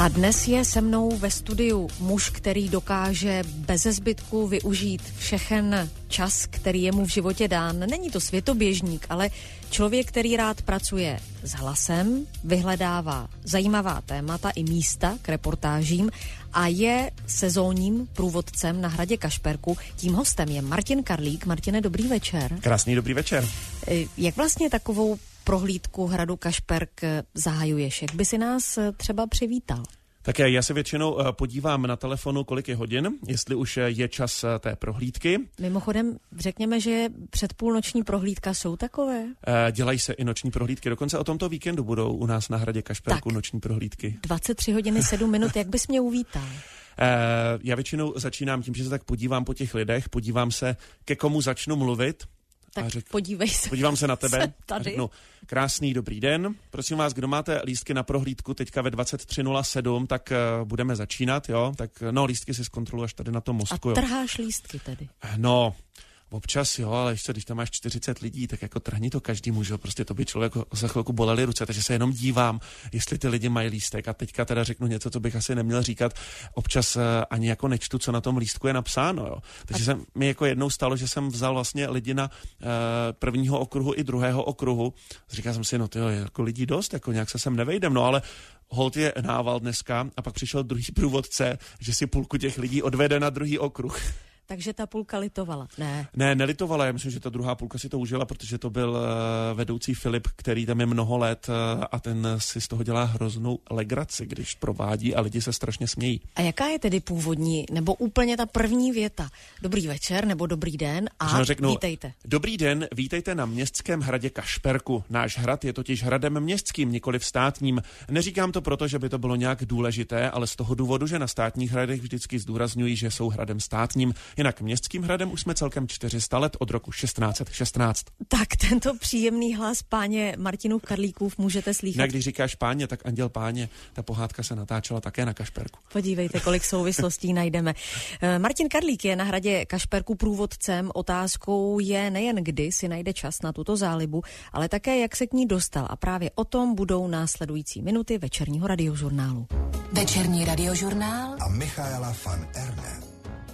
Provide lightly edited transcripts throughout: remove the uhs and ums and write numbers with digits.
A dnes je se mnou ve studiu muž, který dokáže beze zbytku využít všechen čas, který je mu v životě dán. Není to světoběžník, ale člověk, který rád pracuje s hlasem, vyhledává zajímavá témata i místa k reportážím a je sezónním průvodcem na hradě Kašperku. Tím hostem je Martin Karlík. Martine, dobrý večer. Krásný dobrý večer. Jak vlastně takovou prohlídku hradu Kašperk zahajuješ? Jak by si nás třeba přivítal? Tak já se většinou podívám na telefonu, kolik je hodin, jestli už je čas té prohlídky. Mimochodem, řekněme, že předpůlnoční prohlídka jsou takové? Dělají se i noční prohlídky, dokonce o tomto víkendu budou u nás na hradě Kašperku tak, noční prohlídky. 23 hodiny 7 minut, jak bys mě uvítal? Já většinou začínám tím, že se tak podívám po těch lidech, podívám se, ke komu začnu mluvit. Tak podívej se. Podívám se na tebe a řeknu, krásný dobrý den. Prosím vás, kdo máte lístky na prohlídku teďka ve 23:07, tak budeme začínat, jo? Tak lístky si zkontroluješ tady na tom mostku, jo. A trháš lístky tedy? No, občas jo, ale ještě když tam máš 40 lidí, tak jako trhni to každému, že jo, prostě to by člověk za chvilku bolely ruce, takže se jenom dívám, jestli ty lidi mají lístek a teďka teda řeknu něco, co bych asi neměl říkat, občas ani jako nečtu, co na tom lístku je napsáno, jo. Takže se mi jako jednou stalo, že jsem vzal vlastně lidi na prvního okruhu i druhého okruhu, říkal jsem si, no tyjo, jako lidí dost, jako nějak se sem nevejdem, no ale holt je nával dneska a pak přišel druhý průvodce, že si půlku těch lidí odvede na druhý okruh. Takže ta půlka litovala? Ne, nelitovala, já myslím, že ta druhá půlka si to užila, protože to byl vedoucí Filip, který tam je mnoho let a ten si z toho dělá hroznou legraci, když provádí a lidi se strašně smějí. A jaká je tedy původní, nebo úplně ta první věta? Dobrý večer, nebo dobrý den a vítejte. Dobrý den, vítejte na městském hradě Kašperku. Náš hrad je totiž hradem městským, nikoliv státním. Neříkám to proto, že by to bylo nějak důležité, ale z toho důvodu, že na státních hradech vždycky zdůrazňují, že jsou hradem státním. Jinak městským hradem už jsme celkem 400 let od roku 1616. Tak tento příjemný hlas páně Martinu Karlíkův můžete slýchat. Když říkáš páně, tak Anděl páně, ta pohádka se natáčela také na Kašperku. Podívejte, kolik souvislostí najdeme. Martin Karlík je na hradě Kašperku průvodcem. Otázkou je nejen kdy si najde čas na tuto zálibu, ale také jak se k ní dostal. A právě o tom budou následující minuty večerního radiožurnálu. Večerní radiožurnál a Michaela van Erne.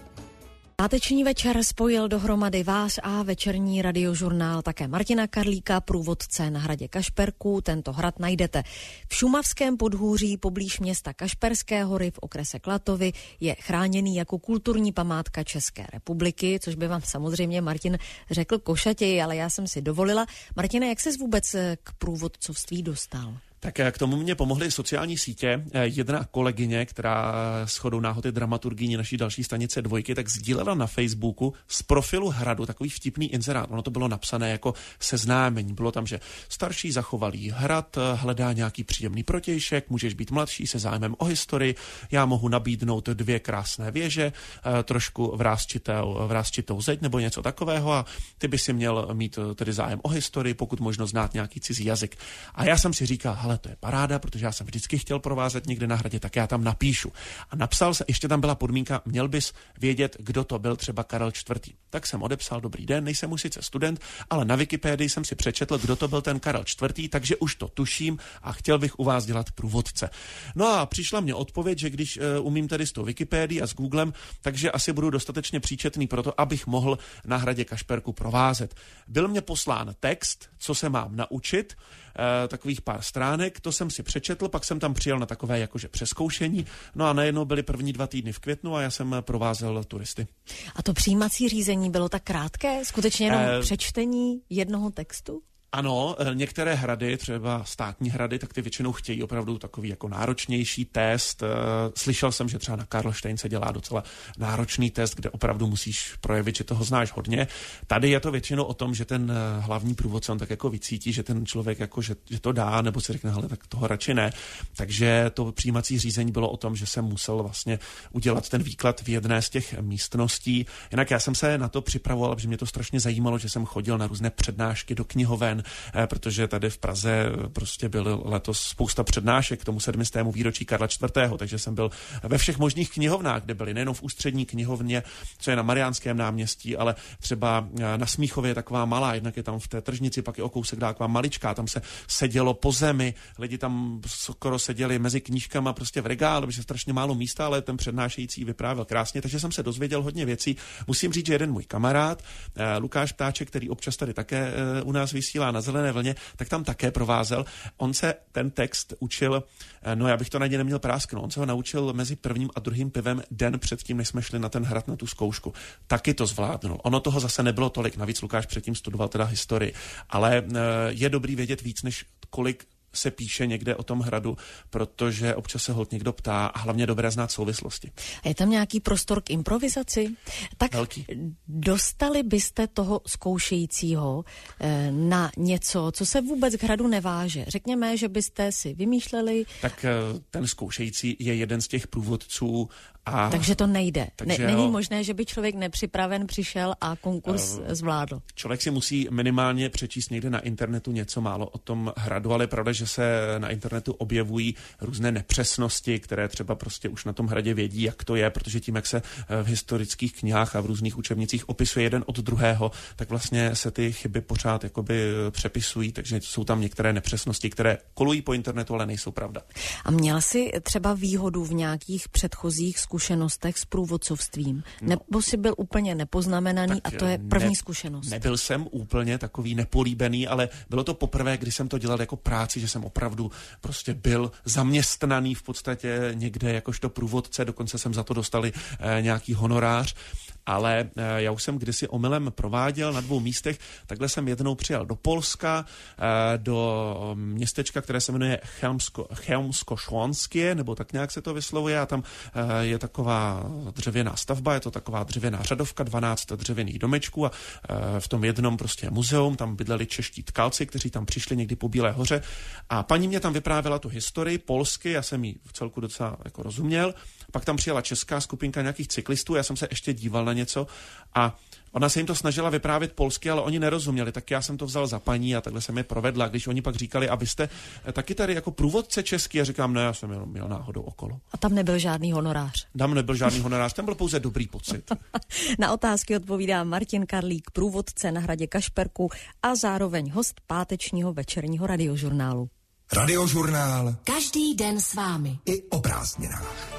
Páteční večer spojil dohromady vás a večerní radiožurnál také Martina Karlíka, průvodce na hradě Kašperku. Tento hrad najdete v šumavském podhůří poblíž města Kašperské hory v okrese Klatovy. Je chráněný jako kulturní památka České republiky, což by vám samozřejmě Martin řekl košatěji, ale já jsem si dovolila. Martine, jak ses vůbec k průvodcovství dostal? Tak k tomu mě pomohly sociální sítě. Jedna kolegyně, která shodou náhody dramaturgyní naší další stanice Dvojky, tak sdílela na Facebooku z profilu hradu takový vtipný inzerát. Ono to bylo napsané jako seznámení. Bylo tam, že starší zachovalý hrad hledá nějaký příjemný protějšek, můžeš být mladší se zájmem o historii, já mohu nabídnout 2 krásné věže, trošku vrásčitou zeď nebo něco takového a ty by si měl mít tedy zájem o historii, pokud možno znát nějaký cizí jazyk. A já jsem si říkal, hele, to je paráda, protože já jsem vždycky chtěl provázet někde na hradě, tak já tam napíšu. A napsal se, ještě tam byla podmínka, měl bys vědět, kdo to byl, třeba Karel IV. Tak jsem odepsal, dobrý den, nejsem už sice student, ale na Wikipedii jsem si přečetl, kdo to byl ten Karel IV., takže už to tuším a chtěl bych u vás dělat průvodce. No a přišla mě odpověď, že když umím tedy s tou Wikipedií a s Googlem, takže asi budu dostatečně příčetný pro to, abych mohl na hradě Kašperku provázet. Byl mě poslán text, co se mám naučit, takových pár stránek, to jsem si přečetl, pak jsem tam přijel na takové jakože přezkoušení, no a najednou byly první 2 týdny v květnu a já jsem provázel turisty. A to přijímací řízení bylo tak krátké? Skutečně jenom přečtení jednoho textu? Ano, některé hrady, třeba státní hrady, tak ty většinou chtějí opravdu takový jako náročnější test. Slyšel jsem, že třeba na Karlštejn se dělá docela náročný test, kde opravdu musíš projevit, že toho znáš hodně. Tady je to většinou o tom, že ten hlavní průvodce on tak jako vycítí, že ten člověk jako, že to dá, nebo si řekne, hele, tak toho radši ne. Takže to přijímací řízení bylo o tom, že jsem musel vlastně udělat ten výklad v jedné z těch místností. Jinak já jsem se na to připravoval, protože mě to strašně zajímalo, že jsem chodil na různé přednášky do knihoven, protože tady v Praze prostě byl letos spousta přednášek k tomu 700. výročí Karla IV., takže jsem byl ve všech možných knihovnách, kde byly nejenom v Ústřední knihovně, co je na Mariánském náměstí, ale třeba na Smíchově je taková malá, jednak je tam v té tržnici, pak je o kousek dál taková maličká, tam se sedělo po zemi, lidi tam skoro seděli mezi knížkama prostě v regálu, protože je strašně málo místa, ale ten přednášející vyprávěl krásně, takže jsem se dozvěděl hodně věcí. Musím říct, že jeden můj kamarád, Lukáš Ptáček, který občas tady také u nás vysílá na Zelené vlně, tak tam také provázel. On se ten text učil, no já bych to na ně neměl prásknout, on se ho naučil mezi prvním a druhým pivem den předtím, než jsme šli na ten hrad, na tu zkoušku. Taky to zvládnul. Ono toho zase nebylo tolik, navíc Lukáš předtím studoval teda historii, ale je dobrý vědět víc, než kolik se píše někde o tom hradu, protože občas se holt někdo ptá a hlavně dobré znát souvislosti. A je tam nějaký prostor k improvizaci? Tak velký. Dostali byste toho zkoušejícího na něco, co se vůbec k hradu neváže? Řekněme, že byste si vymýšleli... Tak ten zkoušející je jeden z těch průvodců. Takže to nejde. Takže není možné, že by člověk nepřipraven přišel a konkurs zvládl. Člověk si musí minimálně přečíst někde na internetu něco málo o tom hradu, ale je pravda, že se na internetu objevují různé nepřesnosti, které třeba prostě už na tom hradě vědí, jak to je, protože tím, jak se v historických knihách a v různých učebnicích opisuje jeden od druhého, tak vlastně se ty chyby pořád jakoby přepisují, takže jsou tam některé nepřesnosti, které kolují po internetu, ale nejsou pravda. A měl jsi třeba výhodu v nějakých předchozích zkušenostech s průvodcovstvím? Nebo jsi byl úplně nepoznamenaný a to je první zkušenost? Nebyl jsem úplně takový nepolíbený, ale bylo to poprvé, kdy jsem to dělal jako práci, že jsem opravdu prostě byl zaměstnaný v podstatě někde jakožto průvodce, dokonce jsem za to dostali nějaký honorář. Ale já už jsem kdysi omylem prováděl na 2 místech. Takhle jsem jednou přijel do Polska, do městečka, které se jmenuje Chełmsko-Śląskie, nebo tak nějak se to vyslovuje. A tam je taková dřevěná stavba, je to taková dřevěná řadovka, 12 dřevěných domečků a v tom jednom prostě muzeum, tam bydleli čeští tkalci, kteří tam přišli někdy po Bílé hoře. A paní mě tam vyprávěla tu historii polsky, já jsem jí v celku docela jako rozuměl. Pak tam přijela česká skupinka nějakých cyklistů, já jsem se ještě díval na něco a ona se jim to snažila vyprávět polsky, ale oni nerozuměli, tak já jsem to vzal za paní a takhle jsem je provedla. Když oni pak říkali, a vy jste taky tady jako průvodce český, a říkám, ne, já jsem jenom měl náhodou okolo. A tam nebyl žádný honorář? Tam nebyl žádný honorář, tam byl pouze dobrý pocit. Na otázky odpovídá Martin Karlík, průvodce na hradě Kašperku a zároveň host pátečního večerního radiožurnálu. Radiožurnál. Každý den s vámi. I o prázdninách.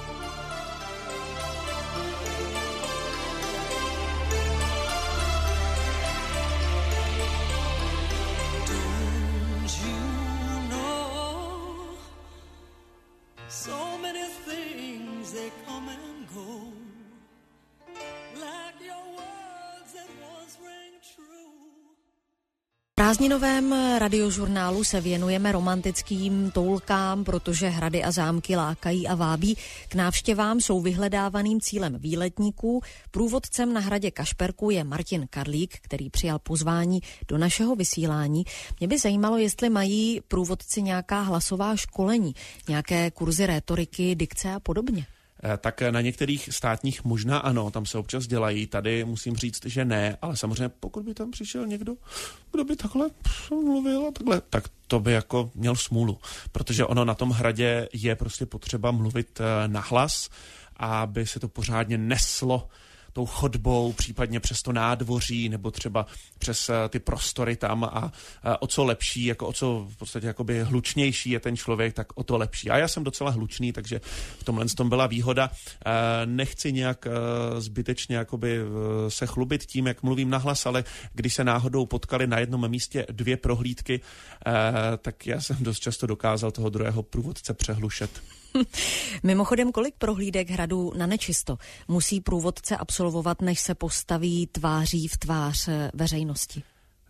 V prázdninovém radiožurnálu se věnujeme romantickým toulkám, protože hrady a zámky lákají a vábí. K návštěvám jsou vyhledávaným cílem výletníků. Průvodcem na hradě Kašperku je Martin Karlík, který přijal pozvání do našeho vysílání. Mě by zajímalo, jestli mají průvodci nějaká hlasová školení, nějaké kurzy rétoriky, dikce a podobně. Tak na některých státních možná ano, tam se občas dělají, tady musím říct, že ne, ale samozřejmě pokud by tam přišel někdo, kdo by takhle mluvil a takhle, tak to by jako měl smůlu, protože ono na tom hradě je prostě potřeba mluvit nahlas, aby se to pořádně neslo tou chodbou, případně přes to nádvoří, nebo třeba přes ty prostory tam a o co lepší, jako o co v podstatě jakoby hlučnější je ten člověk, tak o to lepší. A já jsem docela hlučný, takže v tomhle tom byla výhoda. Nechci nějak zbytečně jakoby se chlubit tím, jak mluvím nahlas, ale když se náhodou potkali na jednom místě 2 prohlídky, tak já jsem dost často dokázal toho druhého průvodce přehlušet. Mimochodem, kolik prohlídek hradu na nečisto musí průvodce absolvovat, než se postaví tváří v tvář veřejnosti?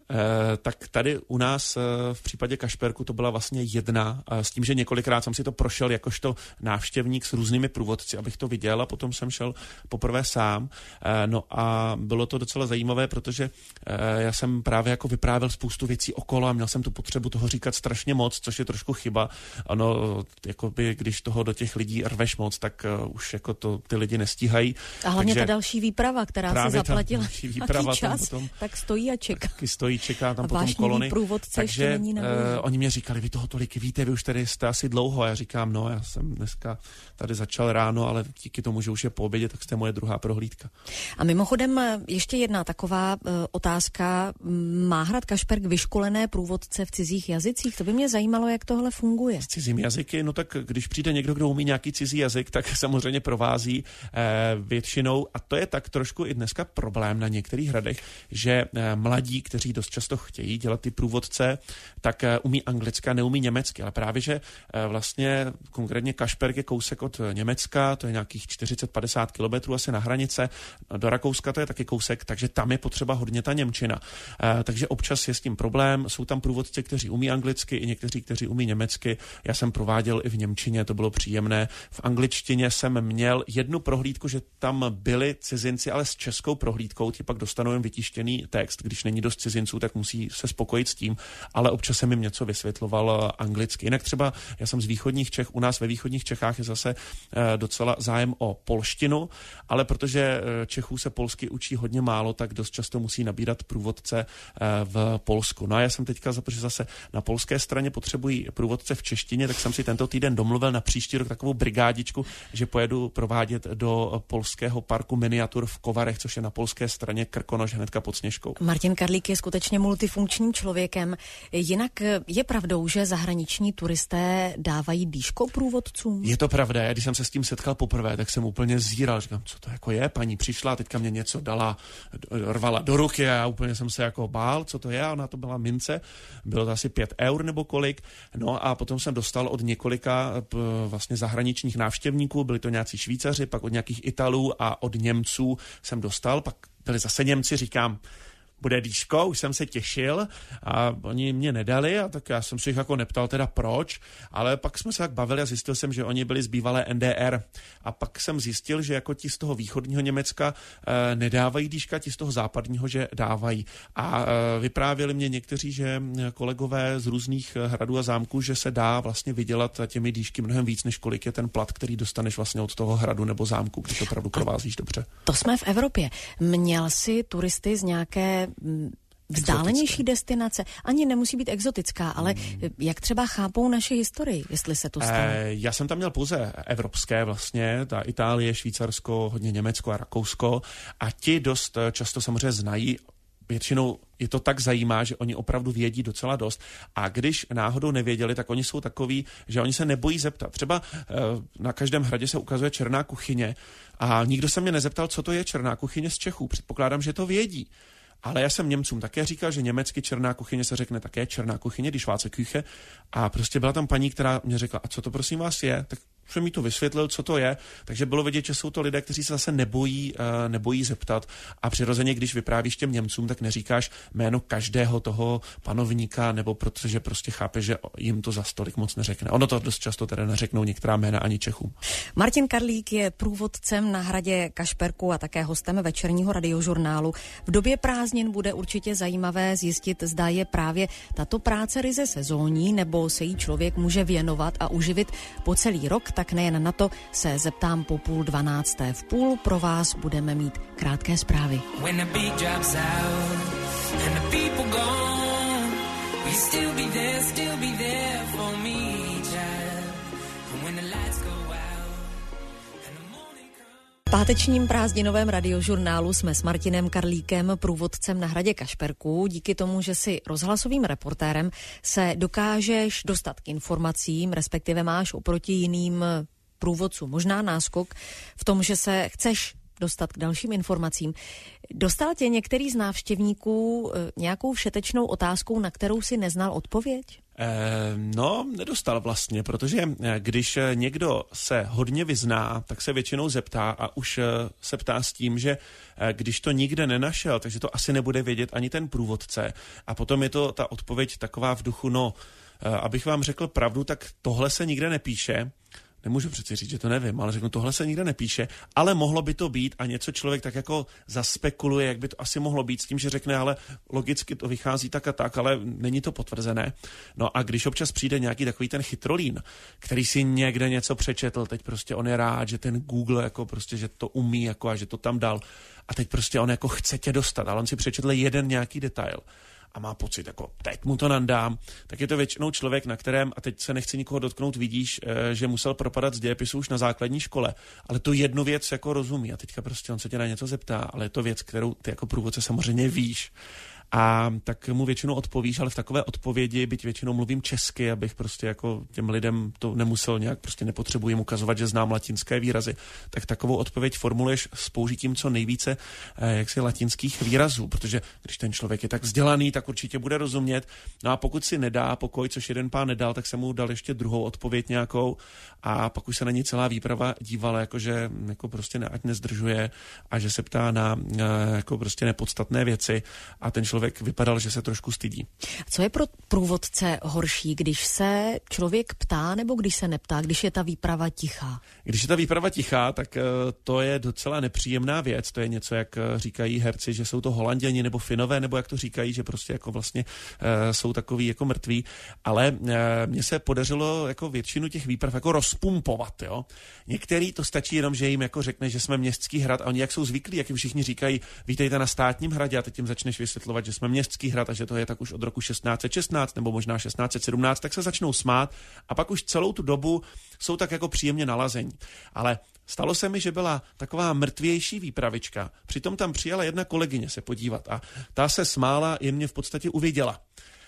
Tak tady u nás v případě Kašperku to byla vlastně 1, s tím, že několikrát jsem si to prošel jakožto návštěvník s různými průvodci, abych to viděl a potom jsem šel poprvé sám. No a bylo to docela zajímavé, protože já jsem právě jako vyprávěl spoustu věcí okolo a měl jsem tu potřebu toho říkat strašně moc, což je trošku chyba. Ano, jakoby, když toho do těch lidí rveš moc, tak už jako to ty lidi nestíhají. A hlavně ta další výprava, která se zaplatila výprava čas, tak stojí a čeká. Taky stojí čeká tam potom kolony. Takže oni mě říkali, vy toho tolik víte, vy už tady jste asi dlouho. A já říkám, no, já jsem dneska tady začal ráno, ale díky tomu, že už je po obědě, tak jste moje druhá prohlídka. A mimochodem ještě jedna taková otázka. Má Hrad Kašperk vyškolené průvodce v cizích jazycích? To by mě zajímalo, jak tohle funguje. S cizími jazyky, no tak když přijde někdo, kdo umí nějaký cizí jazyk, tak samozřejmě provází většinou, a to je tak trošku i dneska problém na některých hradech, že mladí, kteří dost často chtějí dělat ty průvodce, tak umí anglicky a neumí německy, ale právě, že vlastně konkrétně Kašperk je kousek od Německa, to je nějakých 40-50 kilometrů asi na hranice, do Rakouska to je taky kousek, takže tam je potřeba hodně ta němčina. Takže občas je s tím problém, jsou tam průvodci, kteří umí anglicky, i někteří, kteří umí německy. Já jsem prováděl i v němčině, to bylo příjemné. V angličtině jsem měl jednu prohlídku, že tam byli cizinci, ale s českou prohlídkou, ti pak dostanou jen vytištěný text. Když není dost cizinců, tak musí se spokojit s tím, ale občas jsem jim něco vysvětloval anglicky. Jinak třeba já jsem z východních Čech, u nás ve východních Čechách je zase docela zájem o polštinu, ale protože Čechů se polsky učí hodně málo, tak dost často musí nabírat průvodce v Polsku. No a já jsem teďka, protože zase na polské straně potřebují průvodce v češtině, tak jsem si tento týden domluvil na příští rok takovou brigádičku, že pojedu provádět do polského parku miniatur v Kovarech, což je na polské straně Krkonoš hnedka pod Sněžkou. Martin Karlík je skutečně multifunkčním člověkem. Jinak je pravdou, že zahraniční turisté dávají dýško průvodcům? Je to pravda. Když jsem se s tím setkal poprvé, tak jsem úplně zíral. Říkám, co to jako je? Paní přišla, teďka mě něco dala, rvala do ruky a já úplně jsem se jako bál, co to je. A ona to byla mince, bylo to asi 5 eur nebo kolik. No a potom jsem dostal od několika vlastně zahraničních návštěvníků, byli to nějací Švýcaři, pak od nějakých Italů a od Němců jsem dostal, pak byli zase Němci, říkám, bude dýško, už jsem se těšil a oni mě nedali a tak já jsem se jich jako neptal teda proč, ale pak jsme se tak bavili a zjistil jsem, že oni byli z bývalé NDR a pak jsem zjistil, že jako ti z toho východního Německa nedávají dýška, ti z toho západního, že dávají. A vyprávěli mě někteří, že kolegové z různých hradů a zámků, že se dá vlastně vydělat těmi dýšky mnohem víc, než kolik je ten plat, který dostaneš vlastně od toho hradu nebo zámku, když opravdu provázíš dobře. To jsme v Evropě. Měl si turisty z nějaké vzdálenější destinace? Ani nemusí být exotická, ale jak třeba chápou naši historii, jestli se to stalo? Já jsem tam měl pouze evropské vlastně, ta Itálie, Švýcarsko, hodně Německo a Rakousko a ti dost často samozřejmě znají. Většinou je to tak zajímá, že oni opravdu vědí docela dost. A když náhodou nevěděli, tak oni jsou takoví, že oni se nebojí zeptat. Třeba na každém hradě se ukazuje černá kuchyně a nikdo se mě nezeptal, co to je černá kuchyně z Čechů. Předpokládám, že to vědí. Ale já jsem Němcům také říkal, že německy černá kuchyně se řekne také černá kuchyně, die Schwarze Küche. A prostě byla tam paní, která mě řekla, a co to prosím vás je? Tak jsem mi to vysvětlil, co to je. Takže bylo vidět, že jsou to lidé, kteří se zase nebojí zeptat. A přirozeně, když vyprávíš těm Němcům, tak neříkáš jméno každého toho panovníka, nebo protože prostě chápe, že jim to za stolik moc neřekne. Ono to dost často teda neřeknou některá jména ani Čechům. Martin Karlík je průvodcem na hradě Kašperku a také hostem večerního radiožurnálu. V době prázdnin bude určitě zajímavé zjistit, zda je právě tato práce ryze sezónní, nebo se jí člověk může věnovat a uživit po celý rok. Tak nejen na to se zeptám po 11:30. V půl pro vás budeme mít krátké zprávy. V pátečním prázdninovém radiožurnálu jsme s Martinem Karlíkem, průvodcem na hradě Kašperku. Díky tomu, že jsi rozhlasovým reportérem, se dokážeš dostat k informacím, respektive máš oproti jiným průvodcům možná náskok v tom, že se chceš dostat k dalším informacím. Dostal tě některý z návštěvníků nějakou všetečnou otázkou, na kterou si neznal odpověď? No, nedostal vlastně, protože když někdo se hodně vyzná, tak se většinou zeptá a už se ptá s tím, že když to nikde nenašel, takže to asi nebude vědět ani ten průvodce. A potom je to ta odpověď taková v duchu, no, abych vám řekl pravdu, tak tohle se nikde nepíše. Nemůžu přeci říct, že to nevím, ale řeknu, tohle se nikde nepíše, ale mohlo by to být a něco člověk tak jako zaspekuluje, jak by to asi mohlo být s tím, že řekne, ale logicky to vychází tak a tak, ale není to potvrzené. No a když občas přijde nějaký takový ten chytrolín, který si někde něco přečetl, teď prostě on je rád, že ten Google jako prostě, že to umí jako a že to tam dal a teď prostě on jako chce tě dostat, ale on si přečetl jeden nějaký detail. a má pocit, jako teď mu to nandám, tak je to většinou člověk, na kterém, a teď se nechci nikoho dotknout, vidíš, že musel propadat z dějepisu už na základní škole, ale tu jednu věc jako rozumí a teďka prostě on se tě na něco zeptá, ale je to věc, kterou ty jako průvodce samozřejmě víš. A tak mu většinou odpovíš, ale v takové odpovědi, byť většinou mluvím česky, abych prostě jako těm lidem to nemusel nějak, prostě nepotřebuji jim ukazovat, že znám latinské výrazy, tak takovou odpověď formuluješ s použitím co nejvíce jaksi latinských výrazů, protože když ten člověk je tak vzdělaný, tak určitě bude rozumět. No a pokud si nedá pokoj, což jeden pán nedal, tak jsem mu dal ještě druhou odpověď nějakou a pak už se na ní celá výprava dívala, jakože jako prostě ať nezdržuje a že se ptá na jako prostě nepodstatné věci a ten člověk vypadal, že se trošku stydí. Co je pro průvodce horší, když se člověk ptá nebo když se neptá, když je ta výprava tichá? Když je ta výprava tichá, tak to je docela nepříjemná věc. To je něco, jak říkají herci, že jsou to Holanděni nebo Finové, nebo jak to říkají, že prostě jako vlastně jsou takový jako mrtví. Ale mně se podařilo jako většinu těch výprav jako rozpumpovat, jo. Některý to stačí jenom, že jim jako řekne, že jsme městský hrad a oni jak jsou zvyklí, jak jim všichni říkají, vítejte na Státním hradě a teď jim začneš vysvětlovat, že jsme městský hrad a že to je tak už od roku 1616 nebo možná 1617, tak se začnou smát a pak už celou tu dobu jsou tak jako příjemně nalazení. Ale stalo se mi, že byla taková mrtvější výpravička. Přitom tam přijela jedna kolegyně se podívat a ta se smála, jen mě v podstatě uviděla.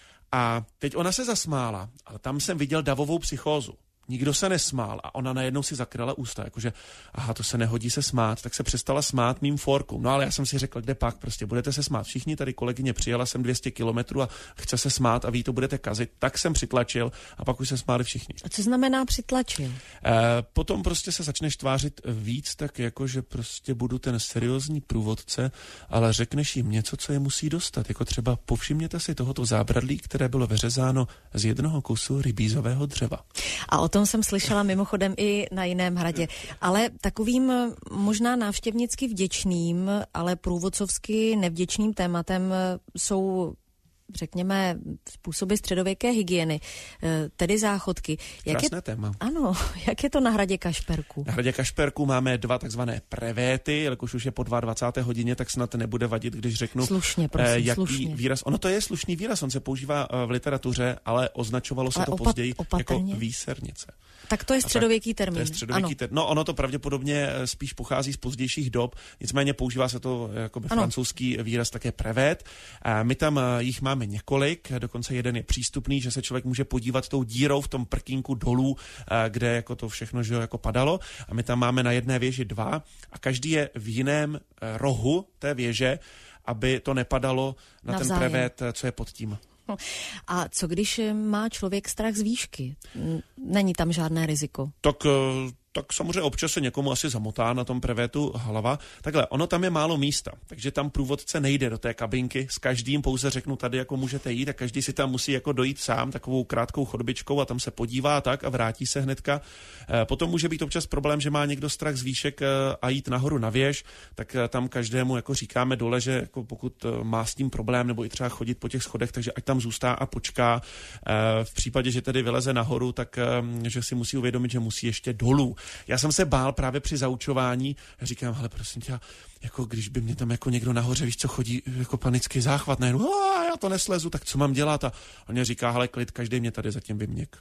A teď ona se zasmála, ale tam jsem viděl davovou psychózu. Nikdo se nesmál a ona najednou si zakryla ústa, jakože aha, to se nehodí se smát, tak se přestala smát mým forkům. No ale já jsem si řekl, kde pak, prostě budete se smát všichni, tady kolegyně přijela jsem 200 kilometrů a chce se smát a ví, to budete kazit, tak jsem přitlačil a pak už se smáli všichni. A co znamená přitlačil? Potom prostě se začneš tvářit víc, tak jako, že prostě budu ten seriózní průvodce, ale řekneš jim něco, co je musí dostat, jako třeba povšimněte si tohoto zábradlí, které bylo vyřezáno z jednoho kusu rybízového dřeva. A o tom jsem slyšela mimochodem i na jiném hradě. Ale takovým možná návštěvnicky vděčným, ale průvodcovsky nevděčným tématem jsou, řekněme, způsoby středověké hygieny, tedy záchodky. Krásné téma. Ano, jak je to na hradě Kašperků? Na hradě Kašperků máme 2 takzvané prevéty, jelikož už je po 22. hodině, tak snad nebude vadit, když řeknu, slušně, prosím, jaký slušně. výraz. Ono to je slušný výraz, on se používá v literatuře, ale označovalo se to později jako výsernice. Tak to je středověký termín. To je středověký termín. No, ono to pravděpodobně spíš pochází z pozdějších dob, nicméně používá se to jako francouzský výraz také prevét. My tam jich máme několik, dokonce jeden je přístupný, že se člověk může podívat tou dírou v tom prkínku dolů, kde jako to všechno že jako padalo. A my tam máme na jedné věži 2 a každý je v jiném rohu té věže, aby to nepadalo na ten prevét, co je pod tím. A co když má člověk strach z výšky? Není tam žádné riziko? Tak samozřejmě občas se někomu asi zamotá na tom prevétu hlava. Takhle, ono tam je málo místa, takže tam průvodce nejde do té kabinky, s každým pouze řeknu tady, jako můžete jít a každý si tam musí jako dojít sám takovou krátkou chodbičkou a tam se podívá tak a vrátí se hnedka. Potom může být občas problém, že má někdo strach z výšek a jít nahoru na věž, tak tam každému jako říkáme dole, že jako pokud má s tím problém nebo i třeba chodit po těch schodech, takže ať tam zůstá a počká. V případě, že tedy vyleze nahoru, tak že si musí uvědomit, že musí ještě dolů. Já jsem se bál právě při zaučování, říkám, hele, prosím tě, jako když by mě tam jako někdo nahoře, víš co, chodí jako panický záchvat, najednou, já to neslezu, tak co mám dělat? A on mě říká, hele, klid, každý mě tady zatím vyměk.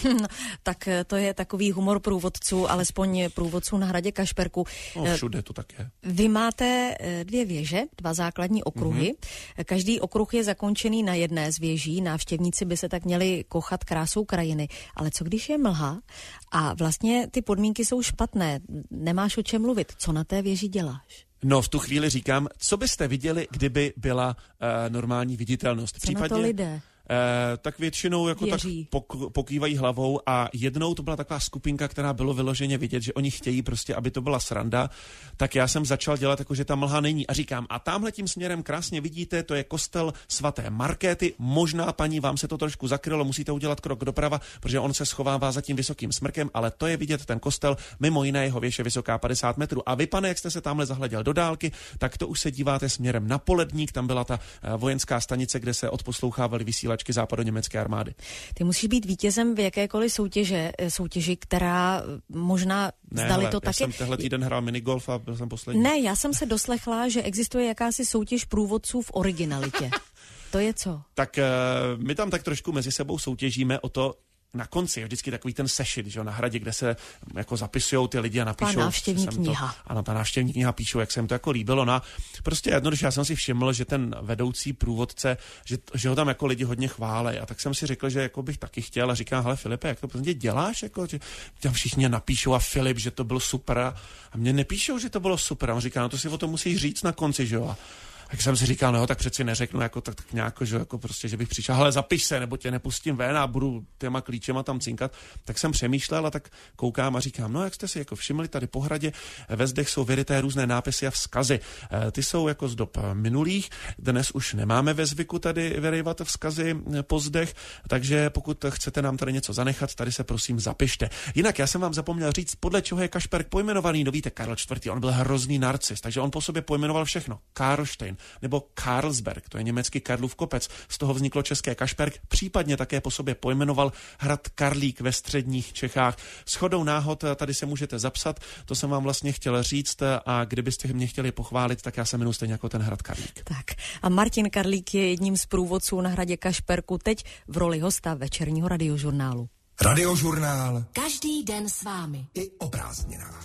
Tak to je takový humor průvodců, alespoň průvodců na hradě Kašperku. No, všude to tak je. Vy máte 2 věže, 2 základní okruhy. Každý okruh je zakončený na jedné z věží. Návštěvníci by se tak měli kochat krásou krajiny. Ale co když je mlha a vlastně ty podmínky jsou špatné, nemáš o čem mluvit, co na té věži děláš? No, v tu chvíli říkám, co byste viděli, kdyby byla normální viditelnost. V případě, co na to lidé? Tak většinou jako tak pokývají hlavou a jednou to byla taková skupinka, která bylo vyloženě vidět, že oni chtějí prostě, aby to byla sranda, tak já jsem začal dělat jako, že ta mlha není a říkám, a tamhle tím směrem krásně vidíte, to je kostel svaté Markéty, možná paní vám se to trošku zakrylo, musíte udělat krok doprava, protože on se schovává za tím vysokým smrkem, ale to je vidět ten kostel, mimo jiné jeho věž je vysoká 50 metrů. A vy, pane, jak jste se tamhle zahleděl do dálky, tak to už se díváte směrem na Poledník, tam byla ta vojenská stanice, kde se odposlouchávaly vysílačky západoněmecké armády. Ty musíš být vítězem v jakékoliv soutěži, která možná zdali to taky. Já jsem tehle týden hrál minigolf a byl jsem poslední. Ne, já jsem se doslechla, že existuje jakási soutěž průvodců v originalitě. To je co? Tak my tam tak trošku mezi sebou soutěžíme o to, na konci je vždycky takový ten sešit, že na Hradě, kde se jako zapisujou ty lidi a napíšou. Ta návštěvní kniha. Ano, ta návštěvní kniha píšou, jak se jim to jako líbilo. No, prostě jednoduše, já jsem si všiml, že ten vedoucí průvodce, že ho tam jako lidi hodně chválej. A tak jsem si řekl, že jako bych taky chtěl a říkám, hele Filipe, jak to prostě děláš? Jako, že tam všichni napíšou a Filip, že to bylo super a mě nepíšou, že to bylo super. A on říká, no to si o tom musíš říct na konci, že jo. Tak jsem si říkal, no tak přeci neřeknu jako tak nějak, že jako prostě, že bych přišel, hele zapiš se, nebo tě nepustím ven a budu těma klíčema tam cinkat. Tak jsem přemýšlel a tak koukám a říkám, no jak jste si jako všimli, tady po Hradě ve zdech jsou vyryté různé nápisy a vzkazy. Ty jsou jako z dob minulých, dnes už nemáme ve zvyku tady vyrývat vzkazy po zdech, takže pokud chcete nám tady něco zanechat, tady se prosím zapište. Jinak já jsem vám zapomněl říct, podle čeho je Kašperk pojmenovaný, no víte, Karel IV. On byl hrozný narcis, takže on po sobě pojmenoval všechno. Karlštejn nebo Karlsberg, to je německý Karlův kopec, z toho vzniklo české Kašperk, případně také po sobě pojmenoval hrad Karlík ve středních Čechách. Shodou náhod tady se můžete zapsat, to jsem vám vlastně chtěl říct a kdybyste mě chtěli pochválit, tak já se jmenuji stejně jako ten hrad Karlík. Tak a Martin Karlík je jedním z průvodců na Hradě Kašperku, teď v roli hosta večerního radiožurnálu. Radiožurnál. Každý den s vámi. I o prázdninách.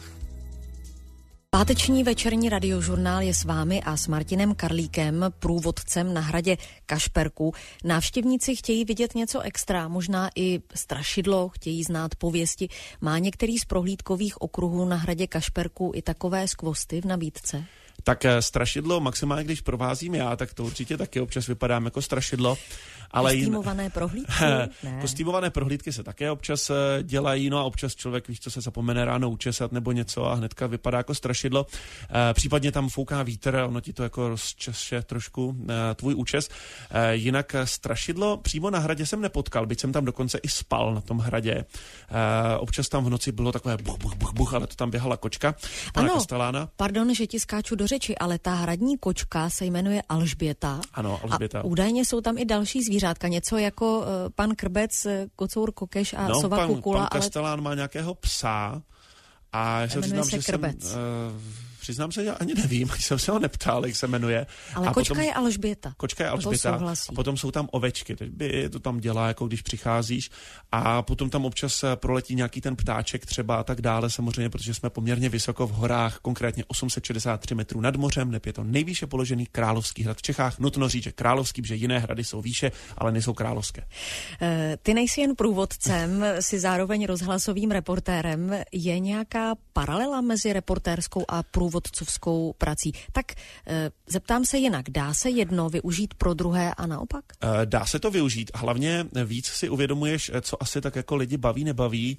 Páteční večerní radiožurnál je s vámi a s Martinem Karlíkem, průvodcem na Hradě Kašperku. Návštěvníci chtějí vidět něco extra, možná i strašidlo, chtějí znát pověsti. Má některý z prohlídkových okruhů na Hradě Kašperku i takové skvosty v nabídce? Tak strašidlo, maximálně když provázím já, tak to určitě taky občas vypadám jako strašidlo. Ale kostýmované prohlídky? Ne. Kostýmované prohlídky se také občas dělají, no a občas člověk, víš, co se zapomene ráno učesat nebo něco a hnedka vypadá jako strašidlo. Případně tam fouká vítr, ono ti to jako rozčeše trošku tvůj účes. Jinak strašidlo přímo na Hradě jsem nepotkal, byť jsem tam dokonce i spal na tom Hradě. Občas tam v noci bylo takové buch, ale to tam běhala kočka. Pana Kastelána. Pardon, že ti skáču do řeči, ale ta hradní kočka se jmenuje Alžběta. Ano, Alžběta. A údajně jsou tam i další zvířátka, něco jako pan Krbec, kocour Kokeš a sova Kukula. Pan Kastelán má nějakého psa a já se přiznám, že přiznám se, já ani nevím, jsem se ho neptal, jak se jmenuje. Ale kočka je Alžběta. Kočka je Alžběta. A potom jsou tam ovečky, teď by to tam dělá, jako když přicházíš. A potom tam občas proletí nějaký ten ptáček třeba a tak dále, samozřejmě, protože jsme poměrně vysoko v horách, konkrétně 863 metrů nad mořem, neb je to nejvýše položený královský hrad v Čechách. Nutno říct, že královský, protože jiné hrady jsou výše, ale nejsou královské. Ty nejsi jen průvodcem, jsi zároveň rozhlasovým reportérem. Je nějaká paralela mezi reportérskou a průvodcovskou prací? Tak zeptám se jinak, dá se jedno využít pro druhé a naopak? Dá se to využít. Hlavně víc si uvědomuješ, co asi tak jako lidi baví, nebaví,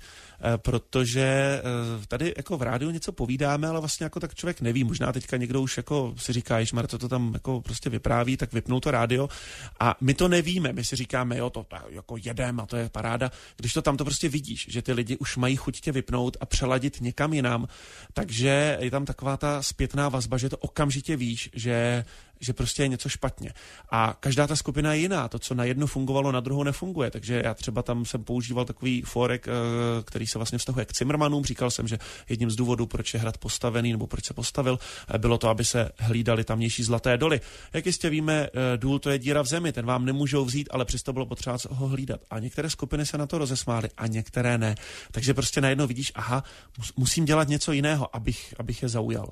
protože tady jako v rádiu něco povídáme, ale vlastně jako tak člověk neví. Možná teďka někdo už jako si říká, ježmar, co to tam jako prostě vypráví, tak vypnou to rádio a my to nevíme. My si říkáme, jo, to jako jedem a to je paráda. Když to tam to prostě vidíš, že ty lidi už mají chuť tě vypnout a přeladit někam jinam, takže je tam taková ta zpětná vazba, že to okamžitě víš, že prostě je něco špatně. A každá ta skupina je jiná. To, co na jednu fungovalo, na druhou nefunguje. Takže já třeba tam jsem používal takový fórek, který se vlastně vztahuje k Cimrmanům. Říkal jsem, že jedním z důvodů, proč je hrad postavený nebo proč se postavil, bylo to, aby se hlídali tamnější zlaté doly. Jak jistě víme, důl to je díra v zemi, ten vám nemůžou vzít, ale přesto bylo potřeba ho hlídat. A některé skupiny se na to rozesmály a některé ne. Takže prostě najednou vidíš, aha, musím dělat něco jiného, abych je zaujal.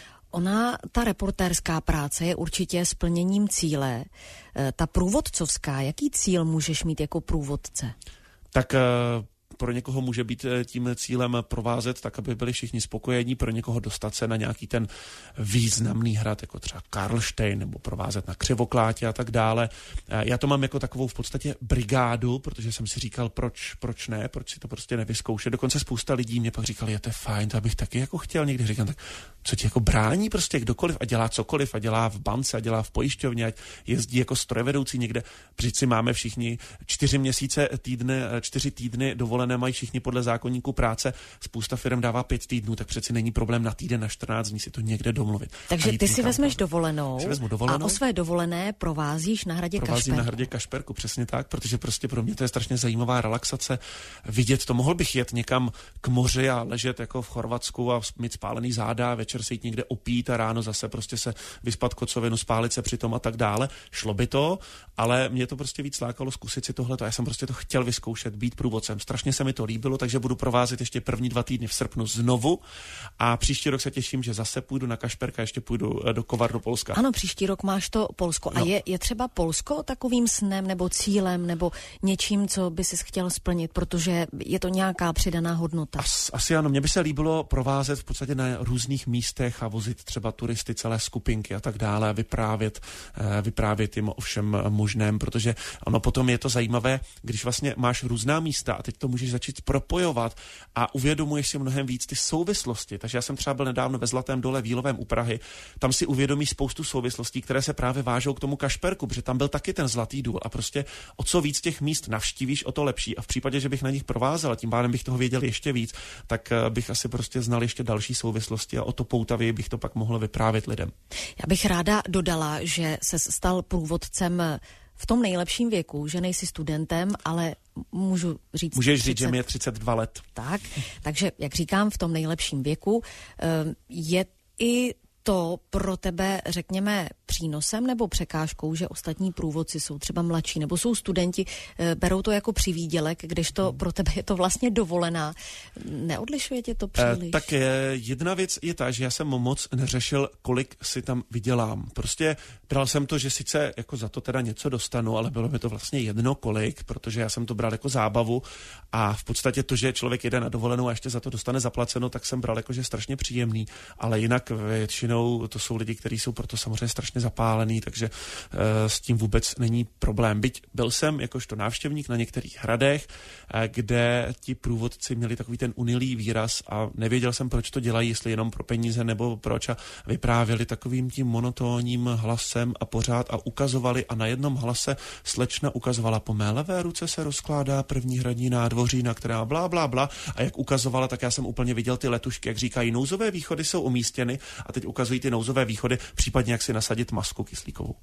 Ta reportérská práce je určitě splněním cíle. Ta průvodcovská, jaký cíl můžeš mít jako průvodce? Tak pro někoho může být tím cílem provázet tak, aby byli všichni spokojení, pro někoho dostat se na nějaký ten významný hrad, jako třeba Karlštejn, nebo provázet na Křivoklátě a tak dále. Já to mám jako takovou v podstatě brigádu, protože jsem si říkal, proč ne, proč si to prostě nevyzkoušet. Dokonce spousta lidí mě pak říkali, je to fajn, to bych taky jako chtěl někdy. Říkám, tak co ti jako brání prostě kdokoliv a dělá cokoliv a dělá v bance a dělá v pojišťovně, ať jezdí jako strojvedoucí někde. Přeci máme všichni 4 týdny dovolené dovolené mají všichni podle zákoníku práce, spousta firm dává 5 týdnů, tak přeci není problém na týden, na 14 dní si to někde domluvit. Takže ty si vezmeš dovolenou a o své dovolené provázíš na hradě Kašperku. Provázím na hradě Kašperku, přesně tak, protože prostě pro mě to je strašně zajímavá relaxace. Vidět to, mohl bych jet někam k moři a ležet jako v Chorvatsku a mít spálený záda, večer se jít někde opít a ráno zase prostě se vyspat kocovinu, spálit se přitom a tak dále. Šlo by to, ale mě to prostě víc lákalo zkusit si tohleto. Já jsem prostě to chtěl vyzkoušet, být průvodcem. Strašně se mi to líbilo, takže budu provázet ještě první 2 týdny v srpnu znovu a příští rok se těším, že zase půjdu na Kašperka, ještě půjdu do Kovar do Polska. Ano, příští rok máš to Polsko. No. A je třeba Polsko takovým snem nebo cílem nebo něčím, co by si chtěl splnit, protože je to nějaká přidaná hodnota? Asi ano, mně by se líbilo provázet v podstatě na různých místech a vozit třeba turisty, celé skupinky a tak dále, vyprávět jim o všem možném, protože ono potom je to zajímavé, když vlastně máš různá místa a teď to můžeš začít propojovat a uvědomuješ si mnohem víc ty souvislosti. Takže já jsem třeba byl nedávno ve Zlatém dole Vílovém u Prahy, tam si uvědomíš spoustu souvislostí, které se právě vážou k tomu Kašperku, protože tam byl taky ten Zlatý důl a prostě o co víc těch míst navštívíš, o to lepší. A v případě, že bych na nich provázel a tím pádem bych toho věděl ještě víc, tak bych asi prostě znal ještě další souvislosti a o to poutavěji bych to pak mohl vyprávět lidem. Já bych ráda dodala, že se stal průvodcem v tom nejlepším věku, že nejsi studentem, ale můžu říct... Můžeš říct, že mi je 32 let. Tak, takže, jak říkám, v tom nejlepším věku je i to pro tebe, řekněme, přínosem nebo překážkou, že ostatní průvodci jsou třeba mladší nebo jsou studenti, berou to jako přivýdělek, když to pro tebe je to vlastně dovolená. Neodlišuje tě to příliš? Tak jedna věc je ta, že já jsem moc neřešil, kolik si tam vydělám. Prostě bral jsem to, že sice jako za to teda něco dostanu, ale bylo mi to vlastně jedno kolik, protože já jsem to bral jako zábavu a v podstatě to, že člověk jede na dovolenou a ještě za to dostane zaplaceno, tak jsem bral jako, že strašně příjemný, ale jinak většinou to jsou lidi, kteří jsou proto samozřejmě strašně zapálení, takže s tím vůbec není problém. Byť byl jsem jakožto návštěvník na některých hradech, kde ti průvodci měli takový ten unilý výraz a nevěděl jsem, proč to dělají, jestli jenom pro peníze nebo proč, a vyprávěli takovým tím monotónním hlasem a pořád a ukazovali a na jednom hlase slečna ukazovala: po mé levé ruce se rozkládá první hradní nádvoří, na která blá, blá, blá, a jak ukazovala, tak já jsem úplně viděl ty letušky, jak říkají, nouzové východy jsou umístěny a teď ukazují ty nouzové východy, případně jak si nasadit masku kyslíkovou.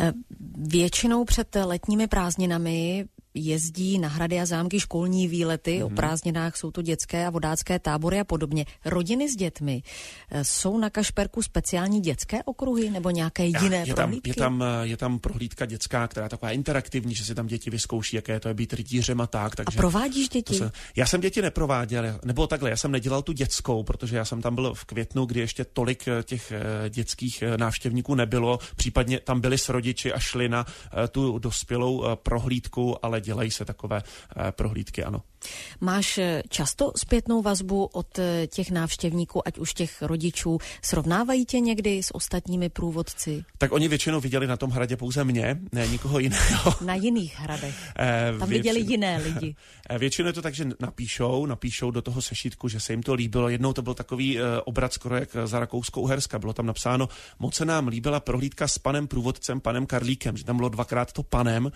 Většinou před letními prázdninami jezdí na hrady a zámky školní výlety, o prázdninách jsou to dětské a vodácké tábory a podobně. Rodiny s dětmi, jsou na Kašperku speciální dětské okruhy nebo nějaké jiné prohlídky? Je tam prohlídka dětská, která je taková interaktivní, že si tam děti vyzkouší, jaké to je být rytířem a tak. Takže a provádíš děti? Já jsem děti neprováděl, nebo takhle, já jsem nedělal tu dětskou, protože já jsem tam byl v květnu, kdy ještě tolik těch dětských návštěvníků nebylo, případně tam byli s rodiči a šli na tu dospělou prohlídku, ale dělají se takové prohlídky, ano. Máš často zpětnou vazbu od těch návštěvníků, ať už těch rodičů? Srovnávají tě někdy s ostatními průvodci? Tak oni většinou viděli na tom hradě pouze mě, ne nikoho jiného. Na jiných hradech. Tam viděli jiné lidi. Většinou je to tak, že napíšou do toho sešítku, že se jim to líbilo. Jednou to byl takový obrat skoro jak za Rakousko-Uherska. Bylo tam napsáno: moc se nám líbila prohlídka s panem průvodcem, panem Karlíkem, že tam bylo 2krát to panem,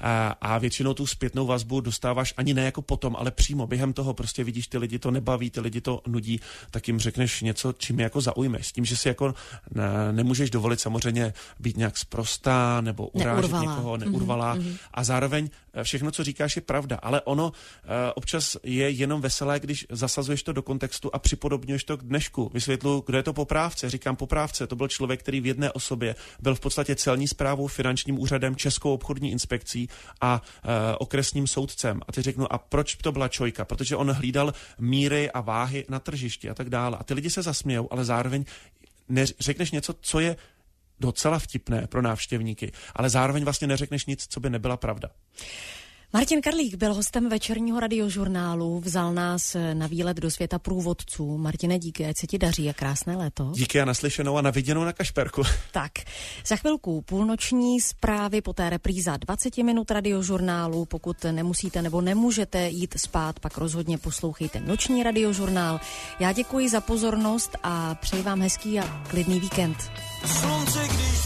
a většinou tu zpětnou vazbu dostáváš ani ne jako potom, ale přímo během toho prostě vidíš, ty lidi to nebaví, ty lidi to nudí, tak jim řekneš něco, čím je jako zaujmeš. S tím, že si jako nemůžeš dovolit samozřejmě být nějak sprostá nebo urážet někoho, neurvalá. A zároveň všechno, co říkáš, je pravda, ale ono občas je jenom veselé, když zasazuješ to do kontextu a připodobňuješ to k dnešku. Vysvětluji, kdo je to Poprávce. Říkám Poprávce, to byl člověk, který v jedné osobě byl v podstatě celní správou, finančním úřadem, Českou obchodní inspekcí a okresním soudcem. A ty řeknu, a proč to byla čojka? Protože on hlídal míry a váhy na tržišti a tak dále. A ty lidi se zasmějou, ale zároveň řekneš něco, co je docela vtipné pro návštěvníky, ale zároveň vlastně neřekneš nic, co by nebyla pravda. Martin Karlík byl hostem večerního radiožurnálu, vzal nás na výlet do světa průvodců. Martine, díky, ať se ti daří a krásné léto. Díky a naslyšenou a na viděnou na Kašperku. Tak, za chvilku půlnoční zprávy, poté repríza 20 minut radiožurnálu. Pokud nemusíte nebo nemůžete jít spát, pak rozhodně poslouchejte noční radiožurnál. Já děkuji za pozornost a přeji vám hezký a klidný víkend. Slunce, když